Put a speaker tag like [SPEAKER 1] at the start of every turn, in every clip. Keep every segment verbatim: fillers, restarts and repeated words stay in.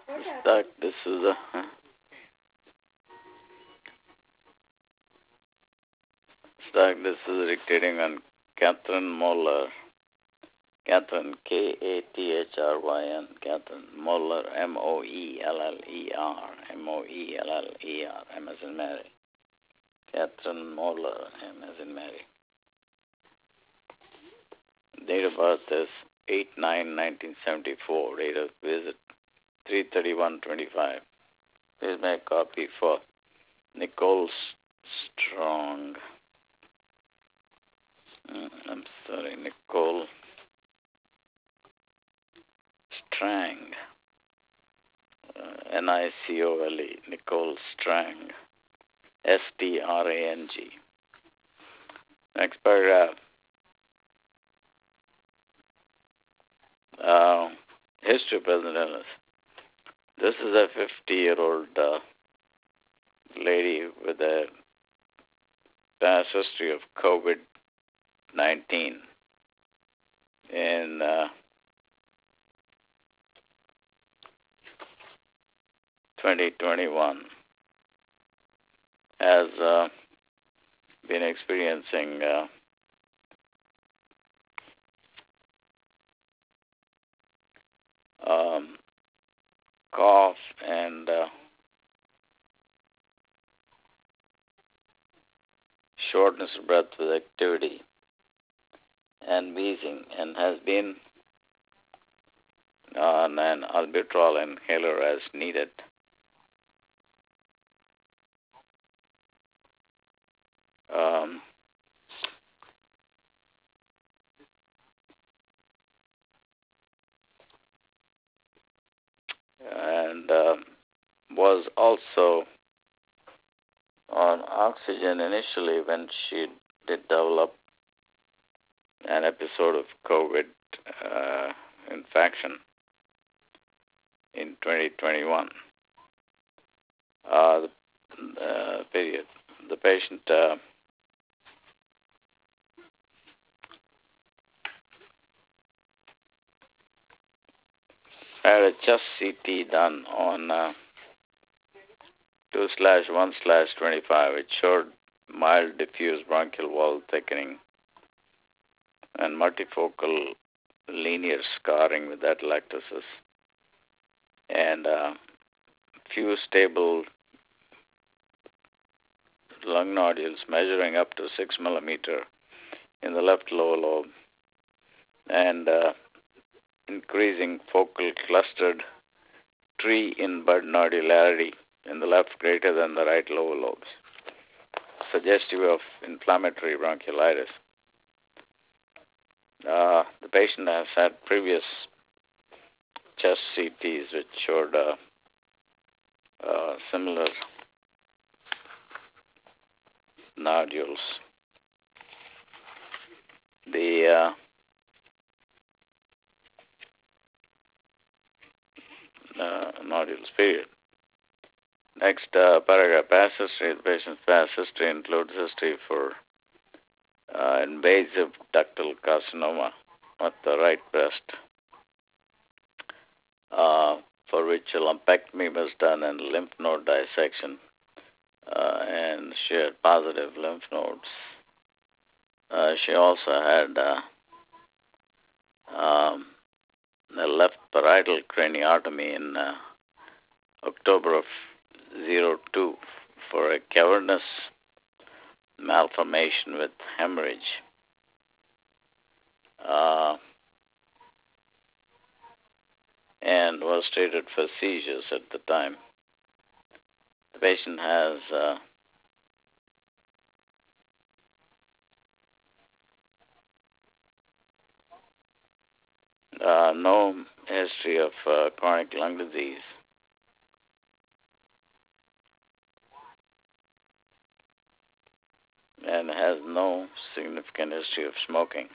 [SPEAKER 1] Stuck. This is a stuck. This is dictating on Catherine Moller. Catherine, K A T H R Y N. Catherine Moller, M O E L L E R. M O E L L E R. M as in Mary. Catherine Moller, M as in Mary. Date of birth is eight nine nineteen seventy-four. Date of visit three thirty-one twenty-five. Please make a copy for Nicole Strong. Mm, I'm sorry, Nicole Strang. Uh, N I C O L E. Nicole Strang. S T R A N G. Next paragraph. Uh, history of present illness. This is a fifty-year-old uh, lady with a past history of COVID nineteen in uh, twenty twenty-one. Has uh, been experiencing uh, um, cough and uh, shortness of breath with activity and wheezing, and has been on an albuterol inhaler as needed. Um, and uh, was also on oxygen initially when she did develop an episode of COVID uh, infection in twenty twenty-one. Uh, the uh, period. The patient uh, had a chest C T done on uh, two slash one slash twenty-five. It showed mild diffuse bronchial wall thickening and multifocal linear scarring with atelectasis, and uh, few stable lung nodules measuring up to six millimeter in the left lower lobe, and uh, increasing focal clustered tree in bud nodularity in the left greater than the right lower lobes, suggestive of inflammatory bronchiolitis. Uh, the patient has had previous chest C Ts which showed uh, uh, similar nodules. The uh, uh, nodules, period. Next uh, paragraph, past history. The patient's past history includes history for uh, invasive ductal carcinoma at the right breast, uh, for which a lumpectomy was done and lymph node dissection, uh, and she had positive lymph nodes. Uh, she also had uh, um, a left parietal craniotomy in uh, October of zero two for a cavernous malformation with hemorrhage. Uh, and was treated for seizures at the time. The patient has uh, uh, no history of uh, chronic lung disease. And has no significant history of smoking.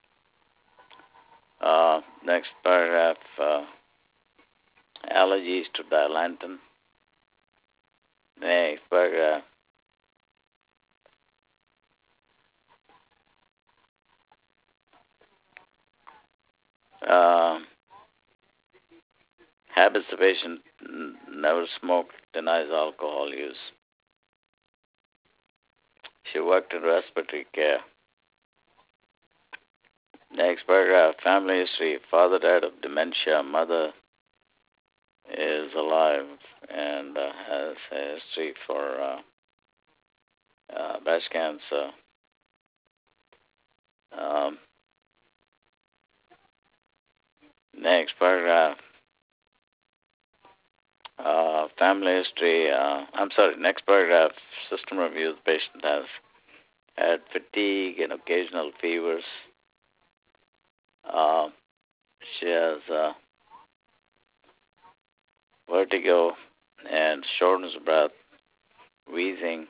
[SPEAKER 1] Uh, next paragraph, uh, allergies to dilantin. Next paragraph, uh, habits the patient never smoked, denies alcohol use. She worked in respiratory care. Next paragraph, family history. Father died of dementia. Mother is alive and uh, has a history for uh, uh, breast cancer. Um, next paragraph, uh, family history. Uh, I'm sorry, next paragraph, system review. The patient has had fatigue and occasional fevers. Uh, she has uh, vertigo and shortness of breath, wheezing,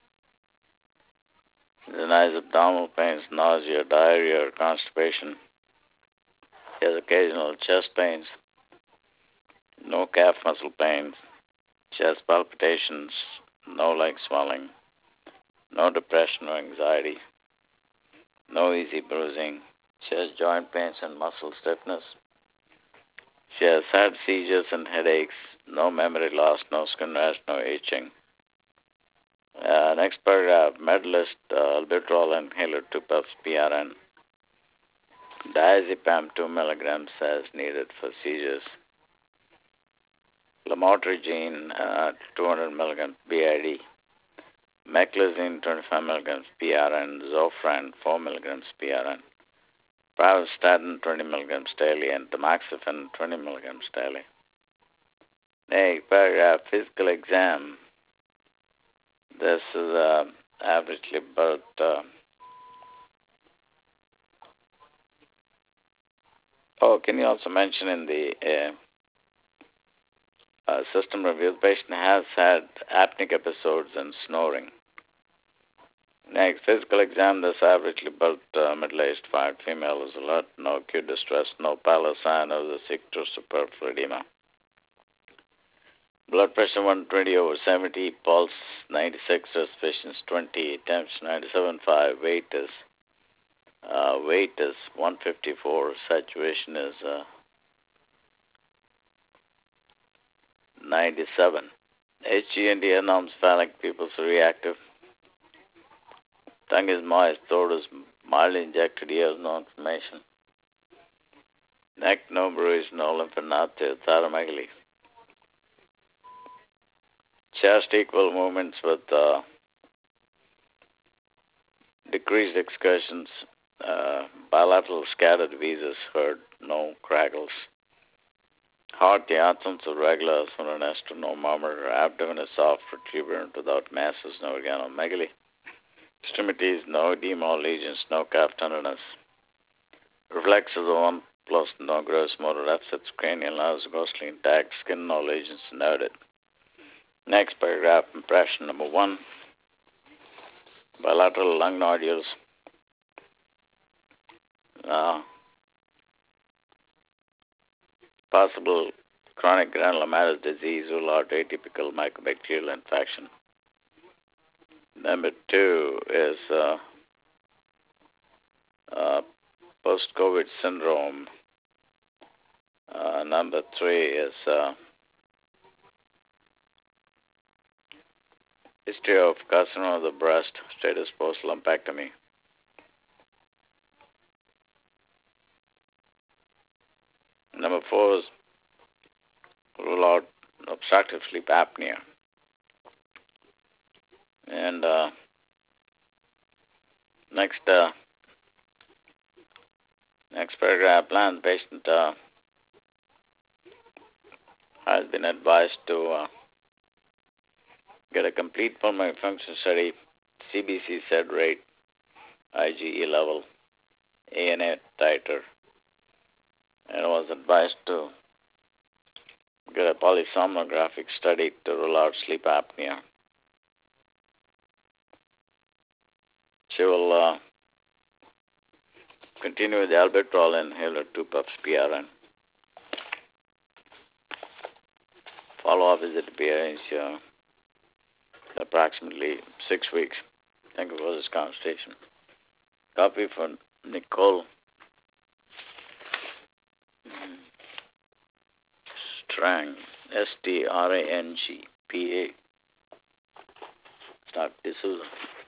[SPEAKER 1] denies abdominal pains, nausea, diarrhea, or constipation. She has occasional chest pains, no calf muscle pains. She has palpitations, no leg swelling, no depression or anxiety, no easy bruising. She has joint pains and muscle stiffness. She has had seizures and headaches, no memory loss, no skin rash, no itching. Uh, next paragraph, Medalist, uh, albuterol inhaler, two puffs, P R N. Diazepam, two milligrams as needed for seizures. Lamotrigine, uh, two hundred milligrams B I D. Meclizine, twenty-five milligrams P R N. Zofran, four milligrams P R N. Pravastatin, twenty milligrams daily, and tamoxifen, twenty milligrams daily. Next paragraph, physical exam. This is uh, averagely about uh, oh, can you also mention in the uh, uh, system review, the patient has had apneic episodes and snoring. Next, physical exam. This averagely about uh, middle-aged, five female is alert, no acute distress, no pallor sign of the sector superfluous edema. Blood pressure one twenty over seventy, pulse ninety-six, respirations twenty, temps ninety-seven point five, weight is uh, weight is one fifty-four, saturation is uh, ninety-seven. H G N D anormsphalic, pupils are reactive. Tongue is moist, throat is mildly injected, ears no inflammation. Neck no bruise, no lymphadenopathy, thyromegaly. Chest equal movements with uh, decreased excursions. Uh, bilateral scattered visas heard, no crackles. Heart, the absence of regular sononester, no murmur. Abdomen is soft, protuberant, without masses, no organomegaly. Extremities, no edema or lesions, no calf tenderness. Reflexes of one plus, no gross motor deficits. Cranial nerves ghostly intact. Skin, no lesions noted. Next paragraph, impression number one. Bilateral lung nodules. Uh, possible chronic granulomatous disease, rule out atypical mycobacterial infection. Number two is uh, uh, post-COVID syndrome. Uh, number three is uh, history of carcinoma of the breast, status post-lumpectomy. Number four is rule out obstructive sleep apnea. And uh, next uh, next paragraph, plan patient uh, has been advised to uh, get a complete pulmonary function study, C B C SED rate, IgE level, A N A titer, and was advised to get a polysomnographic study to rule out sleep apnea. She will uh, continue with the albuterol inhaler, two puffs P R N. Follow-up visit to be arranged uh, approximately six weeks. Thank you for this conversation. Copy from Nicole Strang. S T R A N G P A. Stark D'Souza.